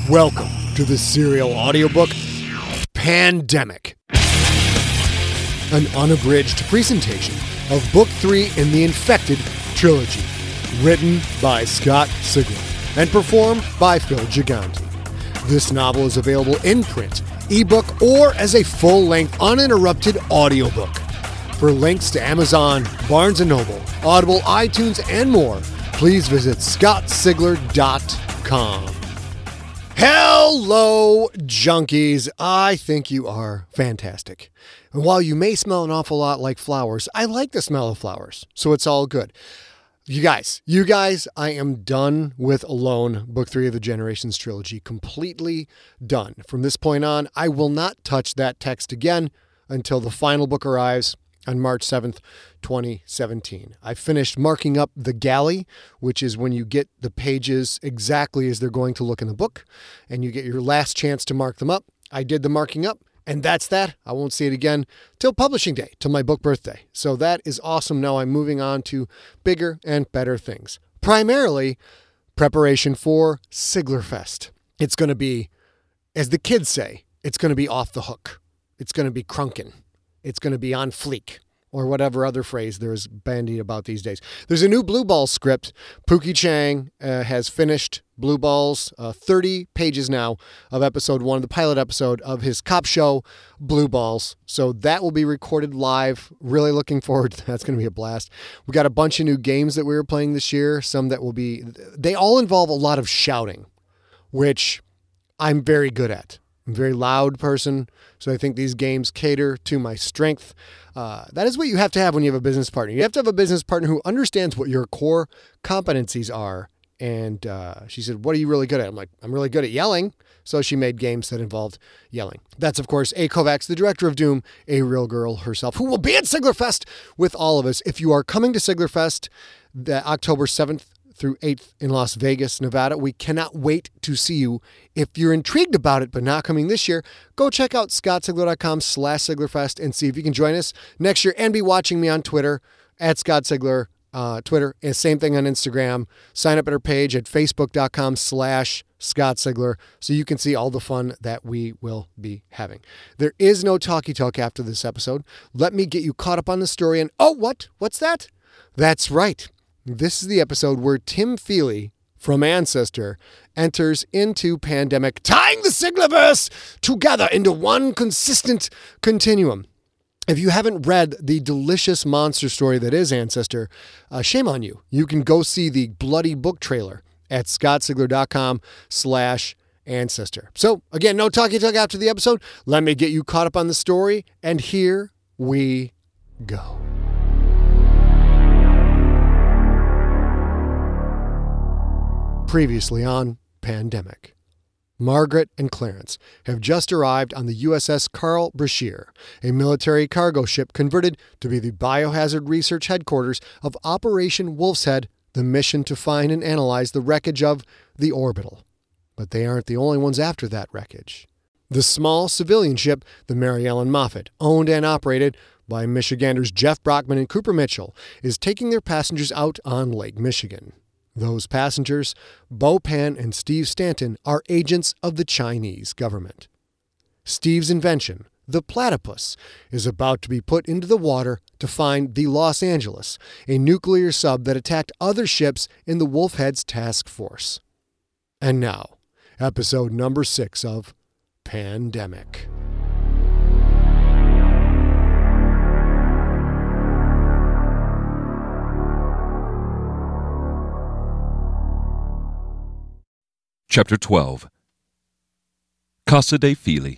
Welcome to the serial audiobook, Pandemic, an unabridged presentation of Book 3 in the Infected trilogy, written by Scott Sigler and performed by Phil Gigante. This novel is available in print, ebook, or as a full-length, uninterrupted audiobook. For links to Amazon, Barnes & Noble, Audible, iTunes, and more, please visit scottsigler.com. Hello, junkies. I think you are fantastic. And while you may smell an awful lot like flowers, I like the smell of flowers, so it's all good. You guys, I am done with Alone, Book 3 of the Generations trilogy. Completely done. From this point on, I will not touch that text again until the final book arrives on March 7th, 2017. I finished marking up the galley, which is when you get the pages exactly as they're going to look in the book, and you get your last chance to mark them up. I did the marking up, and that's that. I won't see it again till publishing day, till my book birthday. So that is awesome. Now I'm moving on to bigger and better things. Primarily, preparation for Siglerfest. It's going to be, as the kids say, it's going to be off the hook. It's going to be crunkin'. It's going to be on fleek, or whatever other phrase there's bandied about these days. There's a new Blue Balls script. Pookie Chang has finished Blue Balls, 30 pages now of episode 1, the pilot episode of his cop show, Blue Balls. So that will be recorded live. Really looking forward to that. That's going to be a blast. We got a bunch of new games that we were playing this year. Some that will be, they all involve a lot of shouting, which I'm very good at. I'm a very loud person, so I think these games cater to my strength. That is what you have to have when you have a business partner. You have to have a business partner who understands what your core competencies are. And she said, what are you really good at? I'm like, I'm really good at yelling. So she made games that involved yelling. That's, of course, A. Kovacs, the director of Doom, a real girl herself, who will be at Siglerfest with all of us. If you are coming to Siglerfest, the October 7th, through 8th in Las Vegas, Nevada. We cannot wait to see you. If you're intrigued about it, but not coming this year, go check out scottsigler.com/Siglerfest and see if you can join us next year, and be watching me on Twitter at Scott Sigler, Twitter, and same thing on Instagram. Sign up at our page at facebook.com/Scott Sigler so you can see all the fun that we will be having. There is no talkie talk after this episode. Let me get you caught up on the story. And what's that? That's right. This is the episode where Tim Feely from Ancestor enters into Pandemic, tying the Siglerverse together into one consistent continuum. If you haven't read the delicious monster story that is Ancestor, shame on you. You can go see the bloody book trailer at scottsigler.com/Ancestor. So again, no talkie talk after the episode. Let me get you caught up on the story, and here we go. Previously on Pandemic. Margaret and Clarence have just arrived on the USS Carl Brashear, a military cargo ship converted to be the biohazard research headquarters of Operation Wolf's Head, the mission to find and analyze the wreckage of the Orbital. But they aren't the only ones after that wreckage. The small civilian ship, the Mary Ellen Moffat, owned and operated by Michiganders Jeff Brockman and Cooper Mitchell, is taking their passengers out on Lake Michigan. Those passengers, Bo Pan and Steve Stanton, are agents of the Chinese government. Steve's invention, the platypus, is about to be put into the water to find the Los Angeles, a nuclear sub that attacked other ships in the Wolfhead's task force. And now, episode number 6 of Pandemic. Chapter 12. Casa de Feely.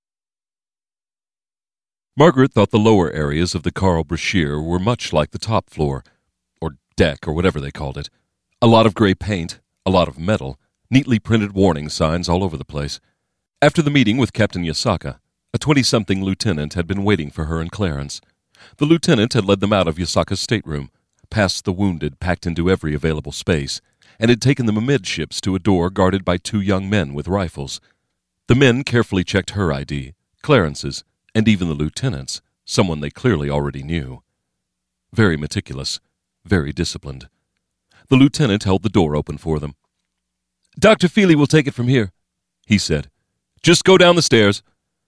Margaret thought the lower areas of the Carl Brashear were much like the top floor, or deck, or whatever they called it. A lot of gray paint, a lot of metal, neatly printed warning signs all over the place. After the meeting with Captain Yasaka, a 20-something lieutenant had been waiting for her and Clarence. The lieutenant had led them out of Yasaka's stateroom, past the wounded packed into every available space, and had taken them amidships to a door guarded by 2 young men with rifles. The men carefully checked her ID, Clarence's, and even the lieutenant's, someone they clearly already knew. Very meticulous, very disciplined. The lieutenant held the door open for them. "Dr. Feely will take it from here," he said. "Just go down the stairs."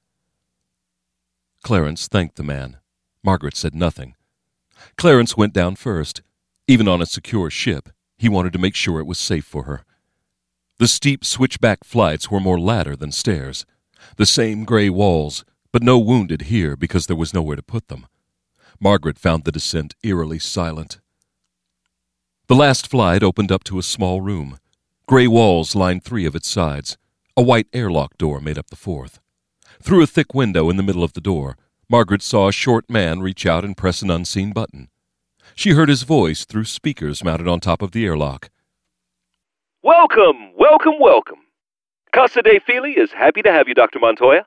Clarence thanked the man. Margaret said nothing. Clarence went down first. Even on a secure ship, he wanted to make sure it was safe for her. The steep switchback flights were more ladder than stairs. The same gray walls, but no wounded here because there was nowhere to put them. Margaret found the descent eerily silent. The last flight opened up to a small room. Gray walls lined 3 of its sides. A white airlock door made up the 4th. Through a thick window in the middle of the door, Margaret saw a short man reach out and press an unseen button. She heard his voice through speakers mounted on top of the airlock. "Welcome, welcome, welcome. Casa de Feely is happy to have you, Dr. Montoya."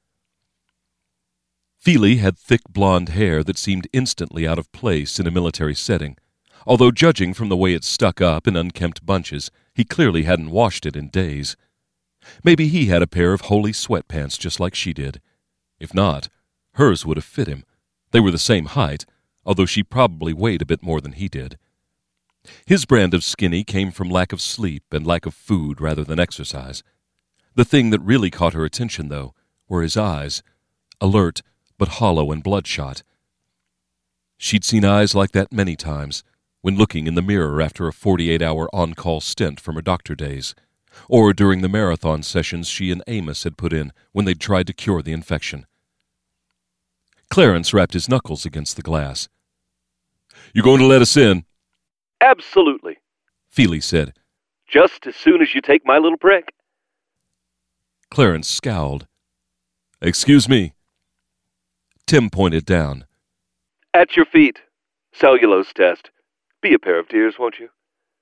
Feely had thick blonde hair that seemed instantly out of place in a military setting, although judging from the way it stuck up in unkempt bunches, he clearly hadn't washed it in days. Maybe he had a pair of holey sweatpants just like she did. If not, hers would have fit him. They were the same height, although she probably weighed a bit more than he did. His brand of skinny came from lack of sleep and lack of food rather than exercise. The thing that really caught her attention, though, were his eyes, alert but hollow and bloodshot. She'd seen eyes like that many times, when looking in the mirror after a 48-hour on-call stint from her doctor days, or during the marathon sessions she and Amos had put in when they'd tried to cure the infection. Clarence rapped his knuckles against the glass. "You going to let us in?" "Absolutely," Feely said. "Just as soon as you take my little prick." Clarence scowled. "Excuse me." Tim pointed down. "At your feet. Cellulose test. Be a pair of tears, won't you?"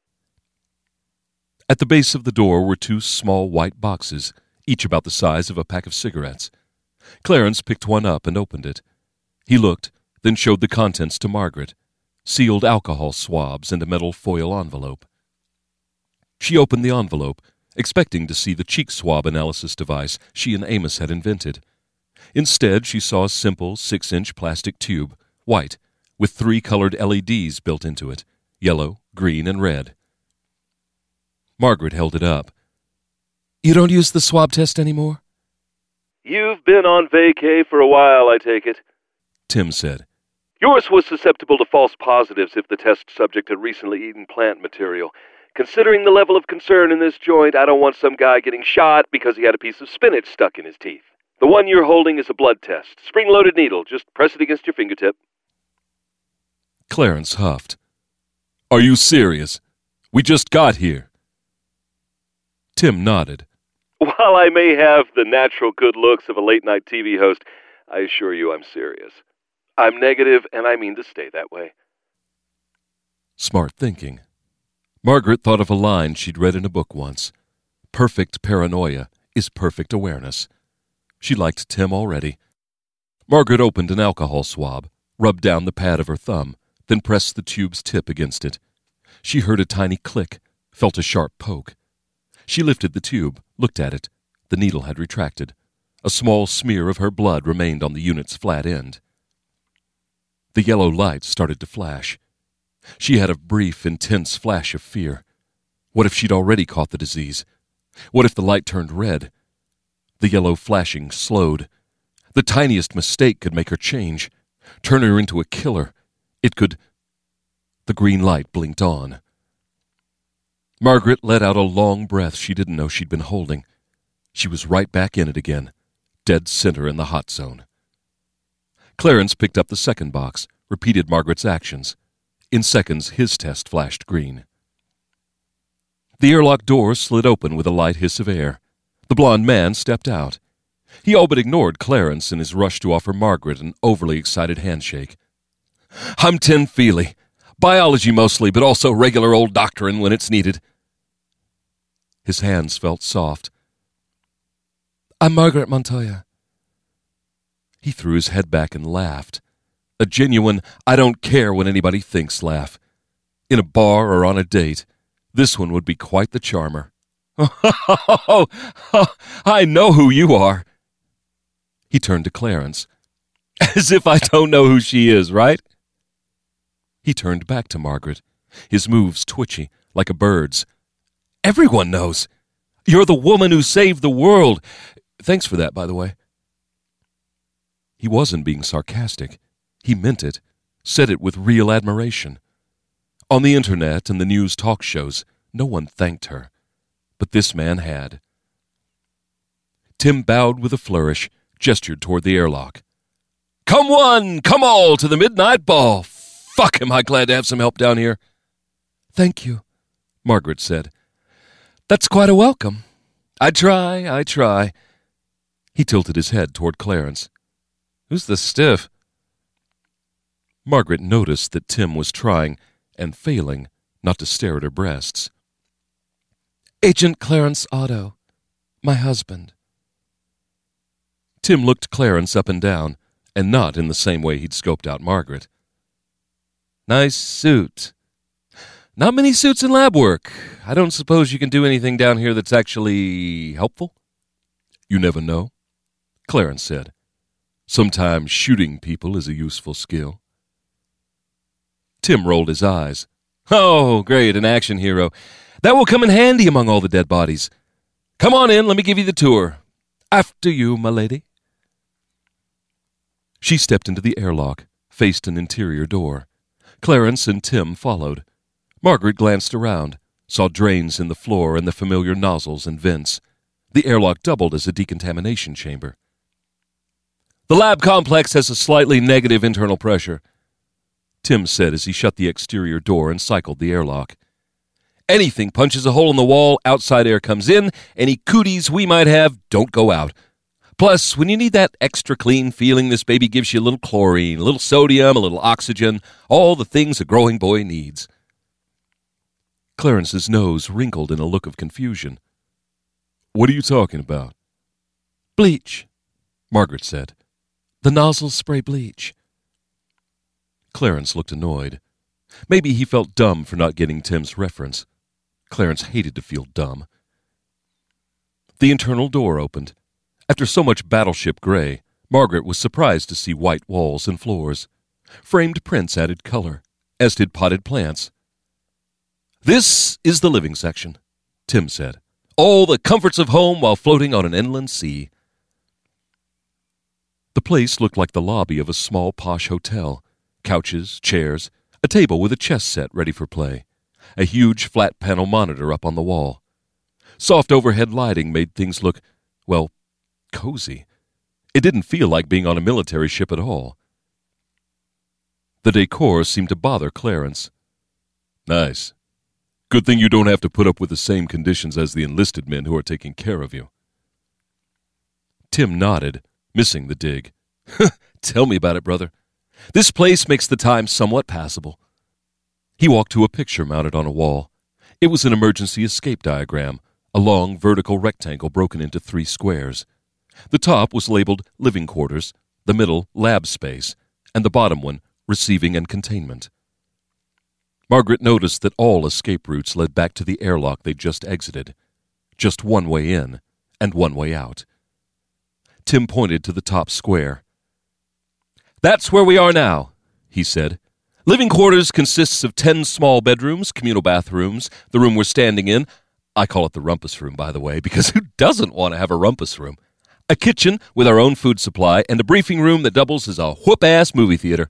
At the base of the door were 2 small white boxes, each about the size of a pack of cigarettes. Clarence picked one up and opened it. He looked, then showed the contents to Margaret, sealed alcohol swabs and a metal foil envelope. She opened the envelope, expecting to see the cheek swab analysis device she and Amos had invented. Instead, she saw a simple 6-inch plastic tube, white, with 3 colored LEDs built into it, yellow, green, and red. Margaret held it up. "You don't use the swab test anymore?" "You've been on vacay for a while, I take it," Tim said. "Yours was susceptible to false positives if the test subject had recently eaten plant material. Considering the level of concern in this joint, I don't want some guy getting shot because he had a piece of spinach stuck in his teeth. The one you're holding is a blood test. Spring-loaded needle. Just press it against your fingertip." Clarence huffed. "Are you serious? We just got here." Tim nodded. "While I may have the natural good looks of a late-night TV host, I assure you I'm serious. I'm negative, and I mean to stay that way." Smart thinking. Margaret thought of a line she'd read in a book once. Perfect paranoia is perfect awareness. She liked Tim already. Margaret opened an alcohol swab, rubbed down the pad of her thumb, then pressed the tube's tip against it. She heard a tiny click, felt a sharp poke. She lifted the tube, looked at it. The needle had retracted. A small smear of her blood remained on the unit's flat end. The yellow light started to flash. She had a brief, intense flash of fear. What if she'd already caught the disease? What if the light turned red? The yellow flashing slowed. The tiniest mistake could make her change, turn her into a killer. It could... The green light blinked on. Margaret let out a long breath she didn't know she'd been holding. She was right back in it again, dead center in the hot zone. Clarence picked up the second box, repeated Margaret's actions. In seconds, his test flashed green. The airlock door slid open with a light hiss of air. The blond man stepped out. He all but ignored Clarence in his rush to offer Margaret an overly excited handshake. "I'm Tim Feely. Biology mostly, but also regular old doctoring when it's needed." His hands felt soft. "I'm Margaret Montoya." He threw his head back and laughed. A genuine, I don't care what anybody thinks laugh. In a bar or on a date, this one would be quite the charmer. "Oh, I know who you are." He turned to Clarence. "As if I don't know who she is, right?" He turned back to Margaret, his moves twitchy, like a bird's. "Everyone knows. You're the woman who saved the world. Thanks for that, by the way. He wasn't being sarcastic. He meant it, said it with real admiration. On the internet and the news talk shows, no one thanked her, but this man had. Tim bowed with a flourish, gestured toward the airlock. Come one, come all to the midnight ball. Fuck, am I glad to have some help down here. Thank you, Margaret said. That's quite a welcome. I try. He tilted his head toward Clarence. Who's the stiff? Margaret noticed that Tim was trying, and failing, not to stare at her breasts. Agent Clarence Otto, my husband. Tim looked Clarence up and down, and not in the same way he'd scoped out Margaret. Nice suit. Not many suits in lab work. I don't suppose you can do anything down here that's actually helpful? You never know, Clarence said. Sometimes shooting people is a useful skill. Tim rolled his eyes. Oh, great, an action hero. That will come in handy among all the dead bodies. Come on in, let me give you the tour. After you, my lady. She stepped into the airlock, faced an interior door. Clarence and Tim followed. Margaret glanced around, saw drains in the floor and the familiar nozzles and vents. The airlock doubled as a decontamination chamber. The lab complex has a slightly negative internal pressure, Tim said as he shut the exterior door and cycled the airlock. Anything punches a hole in the wall, outside air comes in. Any cooties we might have don't go out. Plus, when you need that extra clean feeling, this baby gives you a little chlorine, a little sodium, a little oxygen, all the things a growing boy needs. Clarence's nose wrinkled in a look of confusion. What are you talking about? Bleach, Margaret said. The nozzles spray bleach. Clarence looked annoyed. Maybe he felt dumb for not getting Tim's reference. Clarence hated to feel dumb. The internal door opened. After so much battleship gray, Margaret was surprised to see white walls and floors. Framed prints added color, as did potted plants. This is the living section, Tim said. All the comforts of home while floating on an inland sea. The place looked like the lobby of a small posh hotel. Couches, chairs, a table with a chess set ready for play. A huge flat panel monitor up on the wall. Soft overhead lighting made things look, well, cozy. It didn't feel like being on a military ship at all. The decor seemed to bother Clarence. Nice. Good thing you don't have to put up with the same conditions as the enlisted men who are taking care of you. Tim nodded, missing the dig. Tell me about it, brother. This place makes the time somewhat passable. He walked to a picture mounted on a wall. It was an emergency escape diagram, a long vertical rectangle broken into 3 squares. The top was labeled living quarters, the middle lab space, and the bottom one receiving and containment. Margaret noticed that all escape routes led back to the airlock they just exited. Just one way in and one way out. Tim pointed to the top square. That's where we are now, he said. Living quarters consists of 10 small bedrooms, communal bathrooms, the room we're standing in. I call it the rumpus room, by the way, because who doesn't want to have a rumpus room? A kitchen with our own food supply, and a briefing room that doubles as a whoop-ass movie theater.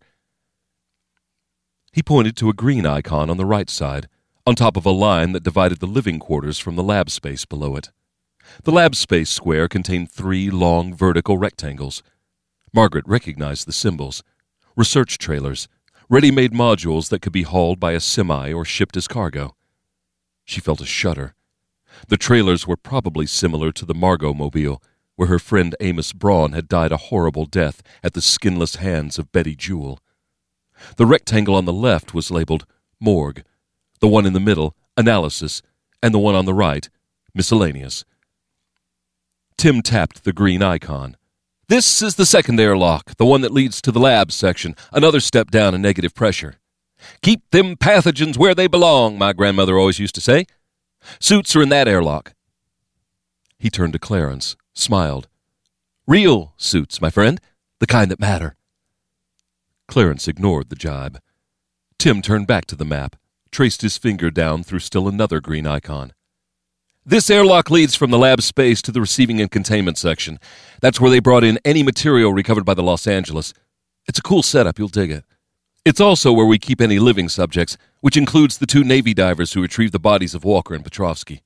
He pointed to a green icon on the right side, on top of a line that divided the living quarters from the lab space below it. The lab space square contained 3 long vertical rectangles. Margaret recognized the symbols. Research trailers, ready-made modules that could be hauled by a semi or shipped as cargo. She felt a shudder. The trailers were probably similar to the Margot Mobile, where her friend Amos Braun had died a horrible death at the skinless hands of Betty Jewell. The rectangle on the left was labeled Morgue, the one in the middle, Analysis, and the one on the right, Miscellaneous. Tim tapped the green icon. This is the second airlock, the one that leads to the lab section, another step down in negative pressure. Keep them pathogens where they belong, my grandmother always used to say. Suits are in that airlock. He turned to Clarence, smiled. Real suits, my friend, the kind that matter. Clarence ignored the jibe. Tim turned back to the map, traced his finger down through still another green icon. This airlock leads from the lab space to the receiving and containment section. That's where they brought in any material recovered by the Los Angeles. It's a cool setup, you'll dig it. It's also where we keep any living subjects, which includes the 2 Navy divers who retrieved the bodies of Walker and Petrovsky.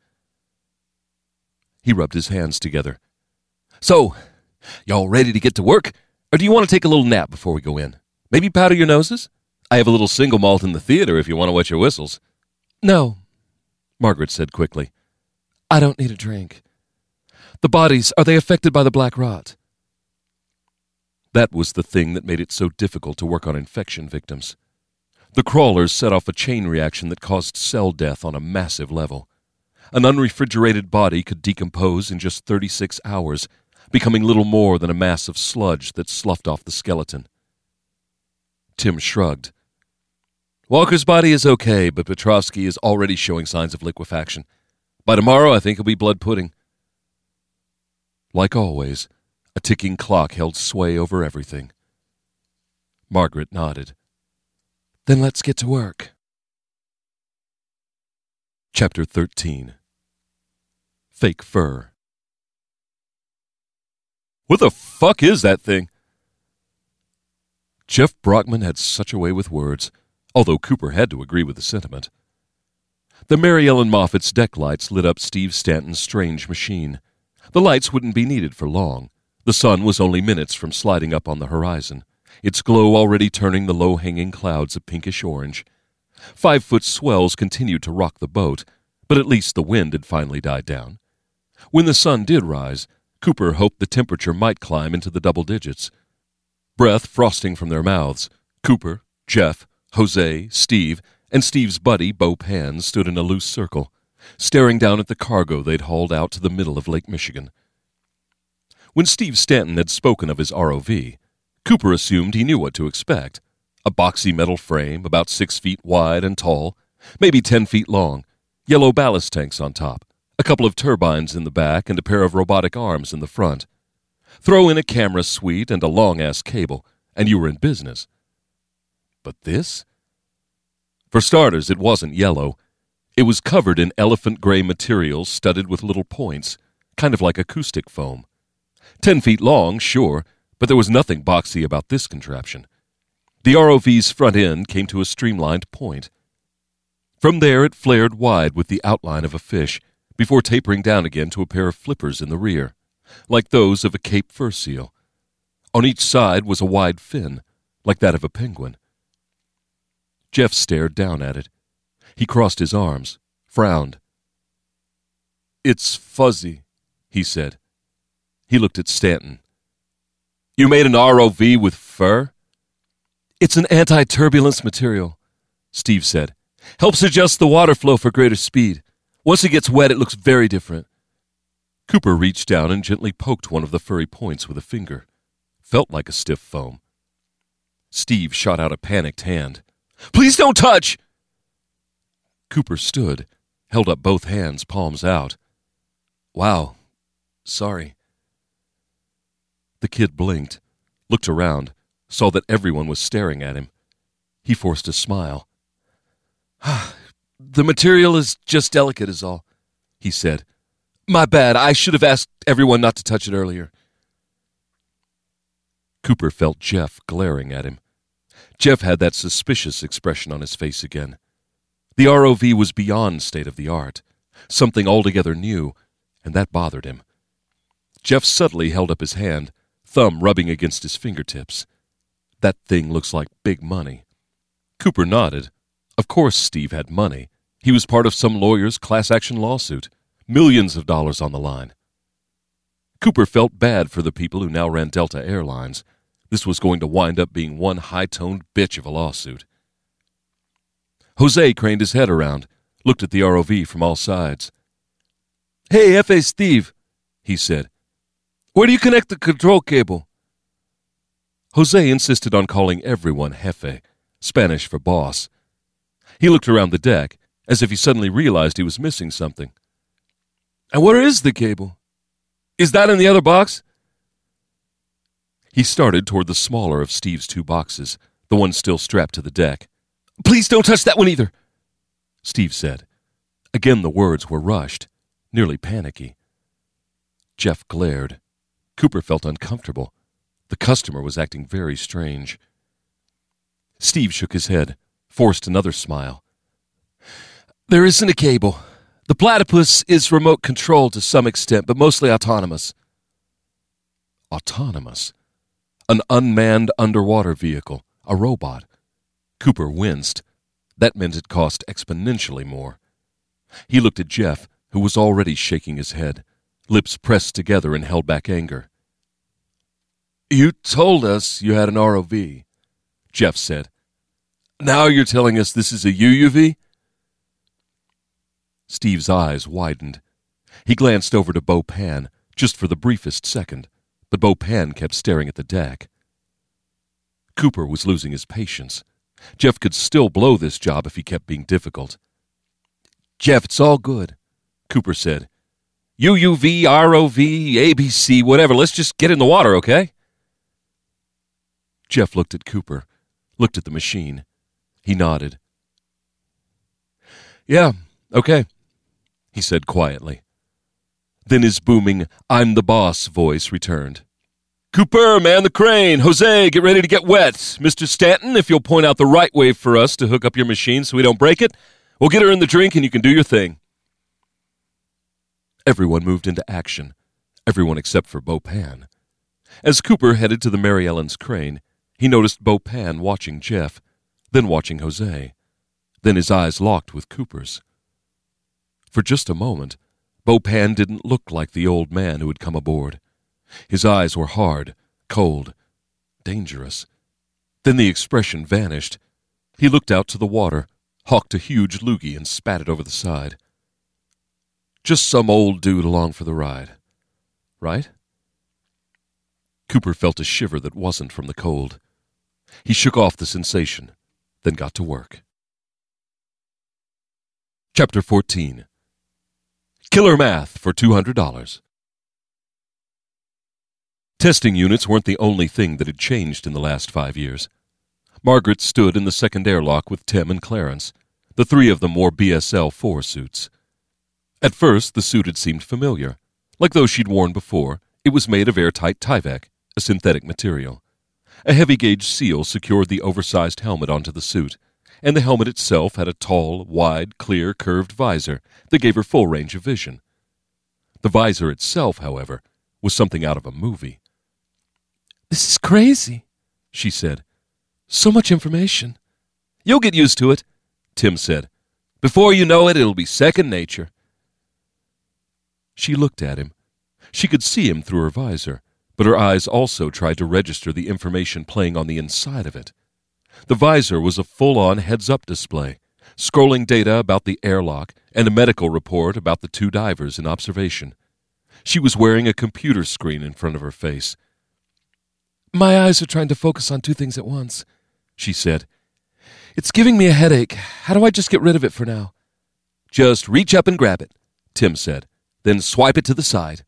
He rubbed his hands together. So, y'all ready to get to work? Or do you want to take a little nap before we go in? Maybe powder your noses? I have a little single malt in the theater if you want to wet your whistles. No, Margaret said quickly. I don't need a drink. The bodies, are they affected by the black rot? That was the thing that made it so difficult to work on infection victims. The crawlers set off a chain reaction that caused cell death on a massive level. An unrefrigerated body could decompose in just 36 hours, becoming little more than a mass of sludge that sloughed off the skeleton. Tim shrugged. Walker's body is okay, but Petrovsky is already showing signs of liquefaction. By tomorrow, I think he'll be blood pudding. Like always, a ticking clock held sway over everything. Margaret nodded. Then let's get to work. Chapter 13. Fake Fur. What the fuck is that thing? Jeff Brockman had such a way with words, although Cooper had to agree with the sentiment. The Mary Ellen Moffat's deck lights lit up Steve Stanton's strange machine. The lights wouldn't be needed for long. The sun was only minutes from sliding up on the horizon, its glow already turning the low-hanging clouds a pinkish orange. 5-foot swells continued to rock the boat, but at least the wind had finally died down. When the sun did rise, Cooper hoped the temperature might climb into the double digits. Breath frosting from their mouths, Cooper, Jeff, Jose, Steve, and Steve's buddy, Bo Pan, stood in a loose circle, staring down at the cargo they'd hauled out to the middle of Lake Michigan. When Steve Stanton had spoken of his ROV, Cooper assumed he knew what to expect. A boxy metal frame, about 6 feet wide and tall, maybe 10 feet long, yellow ballast tanks on top, a couple of turbines in the back, and a pair of robotic arms in the front. Throw in a camera suite and a long-ass cable, and you were in business. But this? For starters, it wasn't yellow. It was covered in elephant-gray material studded with little points, kind of like acoustic foam. 10 feet long, sure, but there was nothing boxy about this contraption. The ROV's front end came to a streamlined point. From there it flared wide with the outline of a fish, before tapering down again to a pair of flippers in the rear, like those of a Cape fur seal. On each side was a wide fin, like that of a penguin. Jeff stared down at it. He crossed his arms, frowned. It's fuzzy, he said. He looked at Stanton. You made an ROV with fur? It's an anti-turbulence material, Steve said. Helps adjust the water flow for greater speed. Once it gets wet, it looks very different. Cooper reached down and gently poked one of the furry points with a finger. Felt like a stiff foam. Steve shot out a panicked hand. Please don't touch! Cooper stood, held up both hands, palms out. Wow. Sorry. The kid blinked, looked around, saw that everyone was staring at him. He forced a smile. The material is just delicate is all, he said. My bad, I should have asked everyone not to touch it earlier. Cooper felt Jeff glaring at him. Jeff had that suspicious expression on his face again. The ROV was beyond state-of-the-art, something altogether new, and that bothered him. Jeff subtly held up his hand, thumb rubbing against his fingertips. That thing looks like big money. Cooper nodded. Of course Steve had money. He was part of some lawyer's class-action lawsuit. Millions of dollars on the line. Cooper felt bad for the people who now ran Delta Airlines. This was going to wind up being one high-toned bitch of a lawsuit. Jose craned his head around, looked at the ROV from all sides. Hey, F.A. Steve, he said. Where do you connect the control cable? Jose insisted on calling everyone Jefe, Spanish for boss. He looked around the deck, as if he suddenly realized he was missing something. And where is the cable? Is that in the other box? He started toward the smaller of Steve's two boxes, the one still strapped to the deck. Please don't touch that one either, Steve said. Again the words were rushed. nearly panicky. Jeff glared. Cooper felt uncomfortable. The customer was acting very strange. Steve shook his head, forced another smile. There isn't a cable. The platypus is remote controlled to some extent, but mostly autonomous. Autonomous? An unmanned underwater vehicle, a robot. Cooper winced. That meant it cost exponentially more. He looked at Jeff, who was already shaking his head, lips pressed together and held back anger. You told us you had an ROV, Jeff said. Now you're telling us this is a UUV? Steve's eyes widened. He glanced over to Bo Pan, just for the briefest second, but Bo Pan kept staring at the deck. Cooper was losing his patience. Jeff could still blow this job if he kept being difficult. Jeff, it's all good, Cooper said. UUV, ROV, ABC, whatever, let's just get in the water, okay? Jeff looked at Cooper, looked at the machine. He nodded. Yeah, okay, he said quietly. Then his booming, I'm the boss voice returned. Cooper, man the crane. Jose, get ready to get wet. Mr. Stanton, if you'll point out the right way for us to hook up your machine so we don't break it, we'll get her in the drink and you can do your thing. Everyone moved into action, everyone except for Bo Pan. As Cooper headed to the Mary Ellen's crane, he noticed Bo Pan watching Jeff, then watching Jose. Then his eyes locked with Cooper's. For just a moment, Bo Pan didn't look like the old man who had come aboard. His eyes were hard, cold, dangerous. Then the expression vanished. He looked out to the water, hawked a huge loogie, and spat it over the side. Just some old dude along for the ride. Right? Cooper felt a shiver that wasn't from the cold. He shook off the sensation, then got to work. Chapter 14. Killer Math for $200. Testing units weren't the only thing that had changed in the last 5 years. Margaret stood in the second airlock with Tim and Clarence. The three of them wore BSL-4 suits. At first, the suit had seemed familiar. Like those she'd worn before, it was made of airtight Tyvek, a synthetic material. A heavy-gauge seal secured the oversized helmet onto the suit, and the helmet itself had a tall, wide, clear, curved visor that gave her full range of vision. The visor itself, however, was something out of a movie. This is crazy, she said. So much information. You'll get used to it, Tim said. Before you know it, it'll be second nature. She looked at him. She could see him through her visor, but her eyes also tried to register the information playing on the inside of it. The visor was a full-on heads-up display, scrolling data about the airlock and a medical report about the two divers in observation. She was wearing a computer screen in front of her face. My eyes are trying to focus on two things at once, she said. It's giving me a headache. How do I just get rid of it for now? Just reach up and grab it, Tim said. Then swipe it to the side.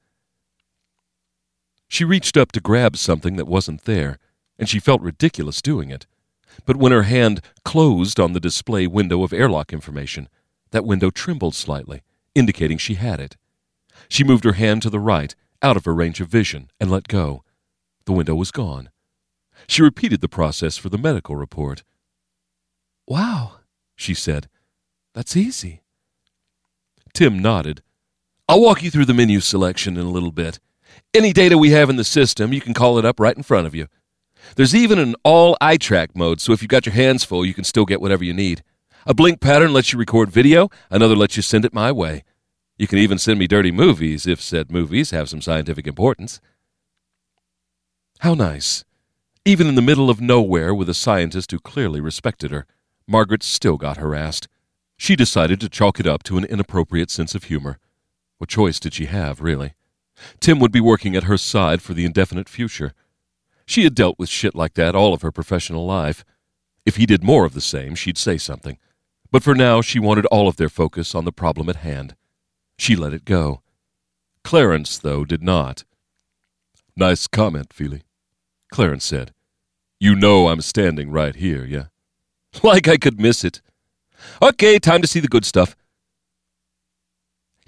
She reached up to grab something that wasn't there, and she felt ridiculous doing it. But when her hand closed on the display window of airlock information, that window trembled slightly, indicating she had it. She moved her hand to the right, out of her range of vision, and let go. The window was gone. She repeated the process for the medical report. Wow, she said. That's easy. Tim nodded. I'll walk you through the menu selection in a little bit. Any data we have in the system, you can call it up right in front of you. There's even an all eye track mode, so if you've got your hands full, you can still get whatever you need. A blink pattern lets you record video, another lets you send it my way. You can even send me dirty movies, if said movies have some scientific importance. How nice. Even in the middle of nowhere with a scientist who clearly respected her, Margaret still got harassed. She decided to chalk it up to an inappropriate sense of humor. What choice did she have, really? Tim would be working at her side for the indefinite future. She had dealt with shit like that all of her professional life. If he did more of the same, she'd say something. But for now, she wanted all of their focus on the problem at hand. She let it go. Clarence, though, did not. Nice comment, Feely, Clarence said. You know I'm standing right here, yeah? Like I could miss it. Okay, time to see the good stuff.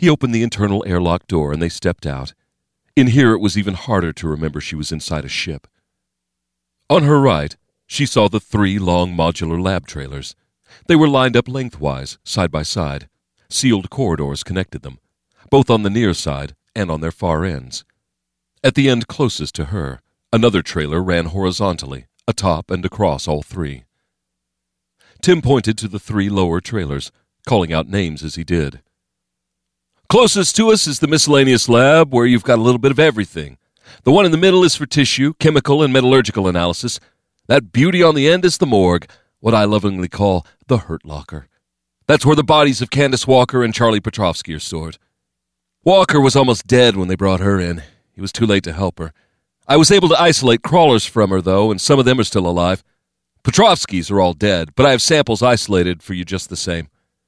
He opened the internal airlock door and they stepped out. In here it was even harder to remember she was inside a ship. On her right, she saw the 3 long modular lab trailers. They were lined up lengthwise, side by side. Sealed corridors connected them, both on the near side and on their far ends. At the end closest to her, another trailer ran horizontally, atop and across all 3. Tim pointed to the 3 lower trailers, calling out names as he did. Closest to us is the miscellaneous lab, where you've got a little bit of everything. The one in the middle is for tissue, chemical, and metallurgical analysis. That beauty on the end is the morgue, what I lovingly call the hurt locker. That's where the bodies of Candace Walker and Charlie Petrovsky are stored. Walker was almost dead when they brought her in. It was too late to help her. I was able to isolate crawlers from her, though, and some of them are still alive. Petrovskys are all dead, but I have samples isolated for you just the same.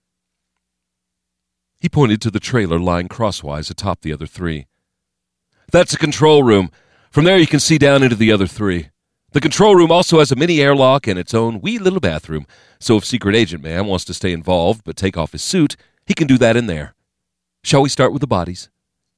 He pointed to the trailer lying crosswise atop the other 3. That's a control room. From there you can see down into the other 3. The control room also has a mini airlock and its own wee little bathroom, so if Secret Agent Man wants to stay involved but take off his suit, he can do that in there. Shall we start with the bodies?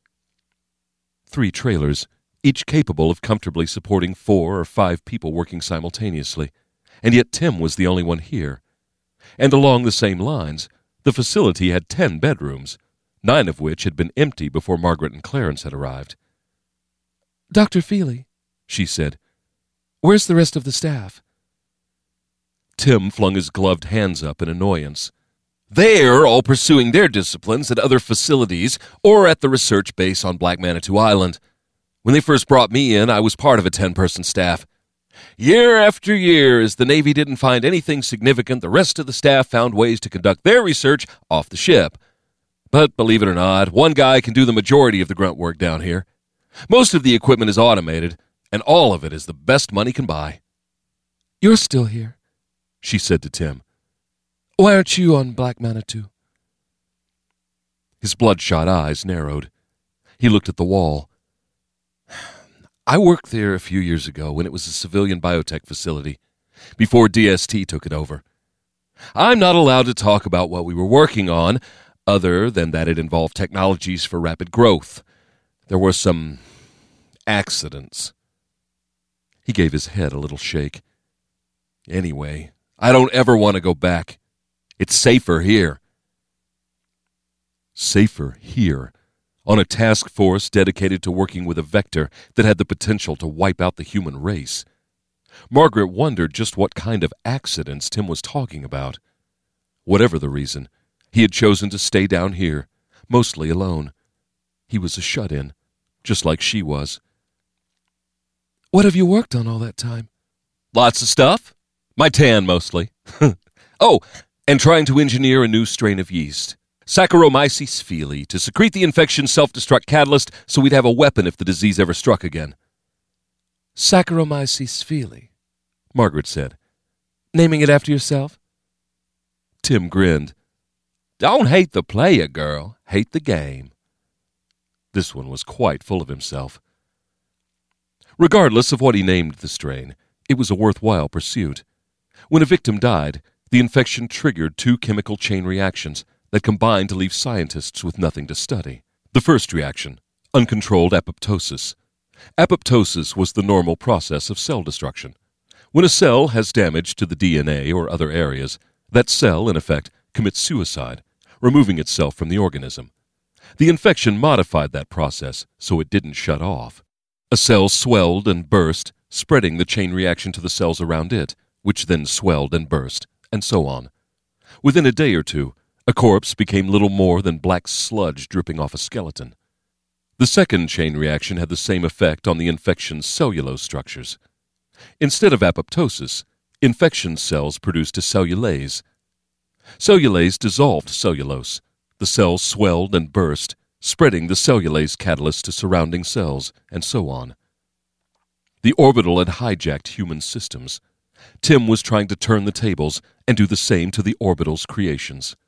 3 trailers, each capable of comfortably supporting 4 or 5 people working simultaneously, and yet Tim was the only one here. And along the same lines, the facility had 10 bedrooms, 9 of which had been empty before Margaret and Clarence had arrived. "Dr. Feely," she said, "where's the rest of the staff?" Tim flung his gloved hands up in annoyance. "They're all pursuing their disciplines at other facilities or at the research base on Black Manitou Island. When they first brought me in, I was part of a 10-person staff. Year after year, as the Navy didn't find anything significant, the rest of the staff found ways to conduct their research off the ship. But believe it or not, one guy can do the majority of the grunt work down here. Most of the equipment is automated, and all of it is the best money can buy." "You're still here," she said to Tim. "Why aren't you on Black Manitou?" His bloodshot eyes narrowed. He looked at the wall. "I worked there a few years ago when it was a civilian biotech facility, before DST took it over. I'm not allowed to talk about what we were working on, other than that it involved technologies for rapid growth. There were some accidents." He gave his head a little shake. "Anyway, I don't ever want to go back. It's safer here." Safer here, on a task force dedicated to working with a vector that had the potential to wipe out the human race. Margaret wondered just what kind of accidents Tim was talking about. Whatever the reason, he had chosen to stay down here, mostly alone. He was a shut-in, just like she was. "What have you worked on all that time?" "Lots of stuff. My tan, mostly. Oh, and trying to engineer a new strain of yeast. Saccharomyces feely, to secrete the infection self-destruct catalyst so we'd have a weapon if the disease ever struck again." "Saccharomyces feely," Margaret said. "Naming it after yourself?" Tim grinned. "Don't hate the player, girl. Hate the game." This one was quite full of himself. Regardless of what he named the strain, it was a worthwhile pursuit. When a victim died, the infection triggered 2 chemical chain reactions that combined to leave scientists with nothing to study. The first reaction, uncontrolled apoptosis. Apoptosis was the normal process of cell destruction. When a cell has damage to the DNA or other areas, that cell, in effect, commits suicide, removing itself from the organism. The infection modified that process so it didn't shut off. A cell swelled and burst, spreading the chain reaction to the cells around it, which then swelled and burst, and so on. Within a day or two, a corpse became little more than black sludge dripping off a skeleton. The second chain reaction had the same effect on the infection's cellulose structures. Instead of apoptosis, infection cells produced a cellulase. Cellulase dissolved cellulose. The cells swelled and burst, spreading the cellulase catalyst to surrounding cells, and so on. The orbital had hijacked human systems. Tim was trying to turn the tables and do the same to the orbital's creations.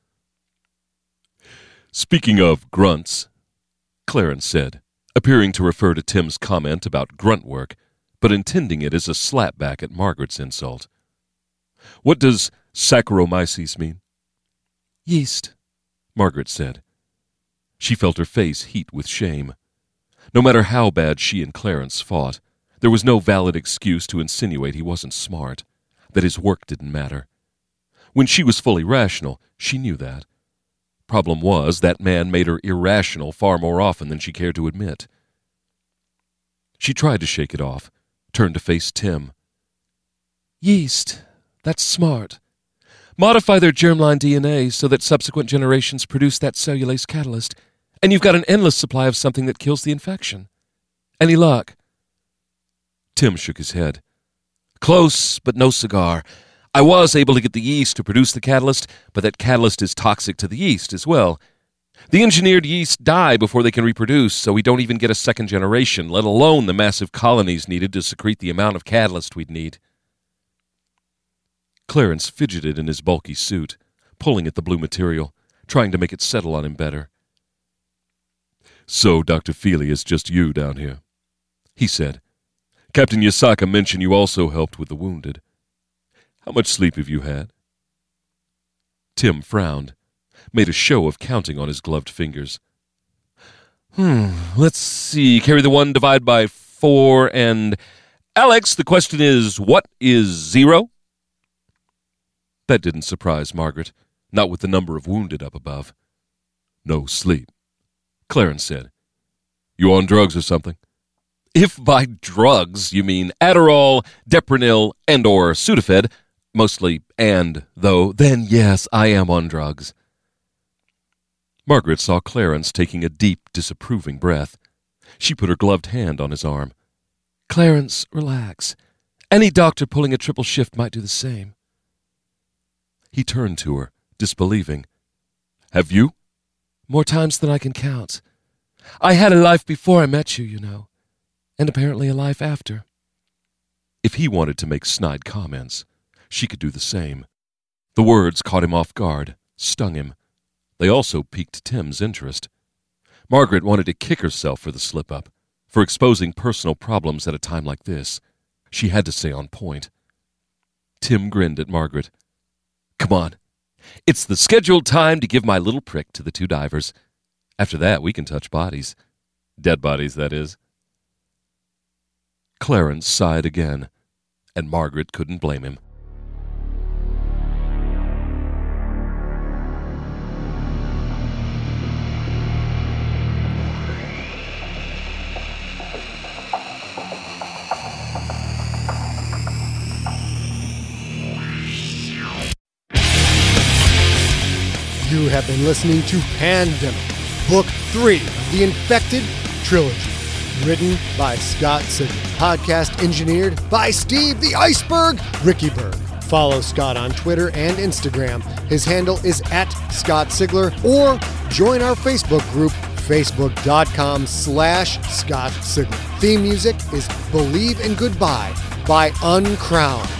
"Speaking of grunts," Clarence said, appearing to refer to Tim's comment about grunt work, but intending it as a slapback at Margaret's insult. "What does Saccharomyces mean?" "Yeast," Margaret said. She felt her face heat with shame. No matter how bad she and Clarence fought, there was no valid excuse to insinuate he wasn't smart, that his work didn't matter. When she was fully rational, she knew that. Problem was, that man made her irrational far more often than she cared to admit. She tried to shake it off, turned to face Tim. Yeast. That's smart. Modify their germline DNA so that subsequent generations produce that cellulase catalyst, and you've got an endless supply of something that kills the infection. Any luck? Tim shook his head. Close, but no cigar. I was able to get the yeast to produce the catalyst, but that catalyst is toxic to the yeast as well. The engineered yeast die before they can reproduce, so we don't even get a second generation, let alone the massive colonies needed to secrete the amount of catalyst we'd need. Clarence fidgeted in his bulky suit, pulling at the blue material, trying to make it settle on him better. So, Dr. Feely, it's just you down here, he said. Captain Yasaka mentioned you also helped with the wounded. How much sleep have you had? Tim frowned, made a show of counting on his gloved fingers. Let's see, carry the 1, divide by 4, and... Alex, the question is, what is 0? That didn't surprise Margaret, not with the number of wounded up above. No sleep, Clarence said. You on drugs or something? If by drugs you mean Adderall, Depronil, and or Sudafed, mostly and, though, then yes, I am on drugs. Margaret saw Clarence taking a deep, disapproving breath. She put her gloved hand on his arm. Clarence, relax. Any doctor pulling a triple shift might do the same. He turned to her, disbelieving. Have you? More times than I can count. I had a life before I met you, you know, and apparently a life after. If he wanted to make snide comments, she could do the same. The words caught him off guard, stung him. They also piqued Tim's interest. Margaret wanted to kick herself for the slip-up, for exposing personal problems at a time like this. She had to stay on point. Tim grinned at Margaret. Come on. It's the scheduled time to give my little prick to the 2 divers. After that, we can touch bodies. Dead bodies, that is. Clarence sighed again, and Margaret couldn't blame him. You have been listening to Pandemic, Book 3 of the Infected Trilogy, written by Scott Sigler, podcast engineered by Steve the Iceberg Rickyberg. Follow Scott on Twitter and Instagram. His handle is @Scott Sigler, or join our Facebook group, facebook.com/Scott Sigler. Theme music is Believe in Goodbye by Uncrowned.